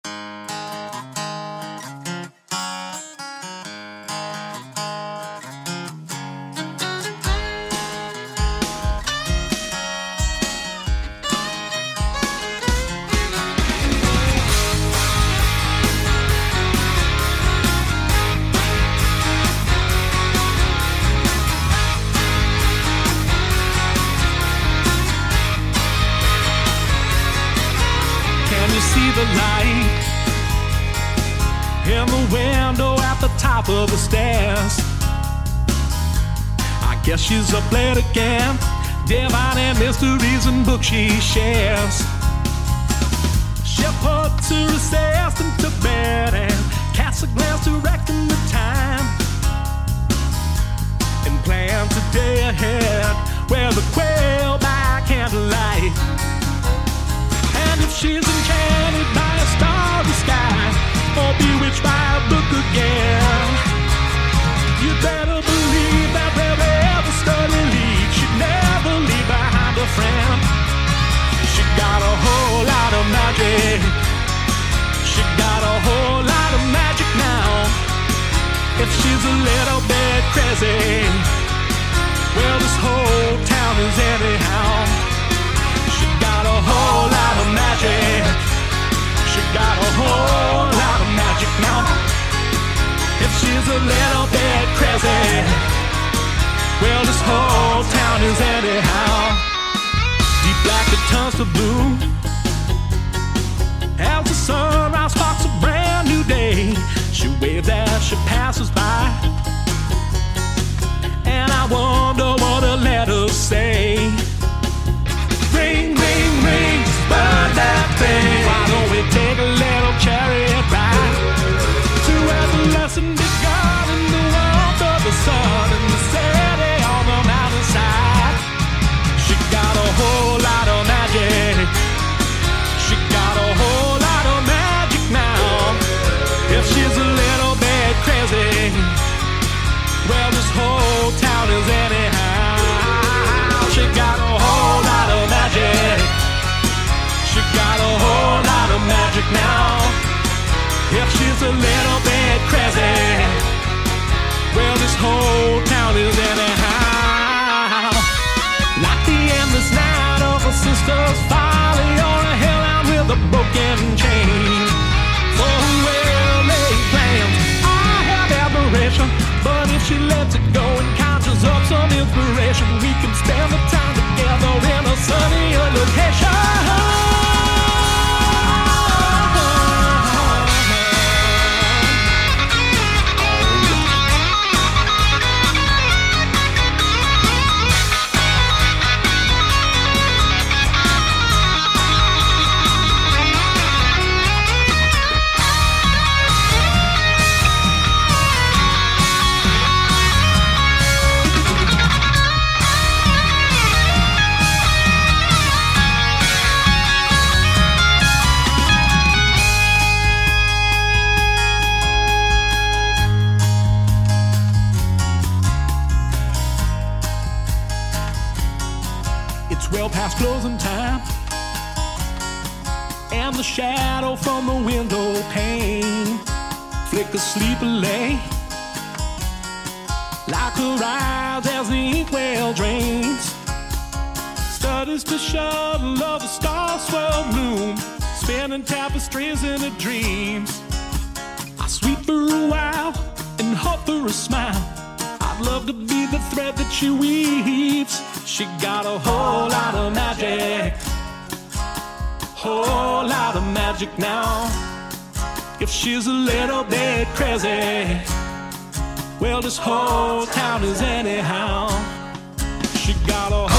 See the light in the window at the top of the stairs. I guess she's up late again, divining mysteries and books she shares. She puts her assistant to bed and casts a glance directing the time, and plans a day ahead where the quail by candlelight. And if she's enchanted by a starry sky or bewitched by a book again, you better believe that wherever study leads, she'd never leave behind a friend. She got a whole lot of magic. She got a whole lot of magic now. If she's a little bit crazy, well, this whole town is anyhow. She got a whole lot of magic. She got a whole lot of magic now. If she's a little bit crazy, well, this whole town is anyhow. Deep black it turns to blue as the sunrise sparks a brand new day. She waves as she passes by, and I wonder what her letters say. Ring, ring, ring, just burn that thing. Why don't we take a little chariot ride to where the lesson begun in the warmth of the sun and the city on the mountainside? She got a whole lot of magic. She got a whole lot of magic now. If she's a little bit crazy, well, this whole town is anyhow. She got a whole lot of magic. She got a whole lot of magic now. If she's a little bit crazy, well, this whole town is anyhow. Like the endless night of a sister's folly on a hellhound with a broken chain. For who will lay plans, I have admiration, but if she lets it go and conjures up some inspiration, we can spend the time together in a sunnier location. Well past closing time, and the shadow from the window pane flickers sleepily like her eyes as the inkwell drains. Studies to shuttle of the stars swirl bloom, spinning tapestries in her dreams. I sweep for a while and hope for a smile. I'd love to be the thread that she weaves. She got a whole lot of magic, whole lot of magic now. If she's a little bit crazy, well, this whole town is anyhow. She got a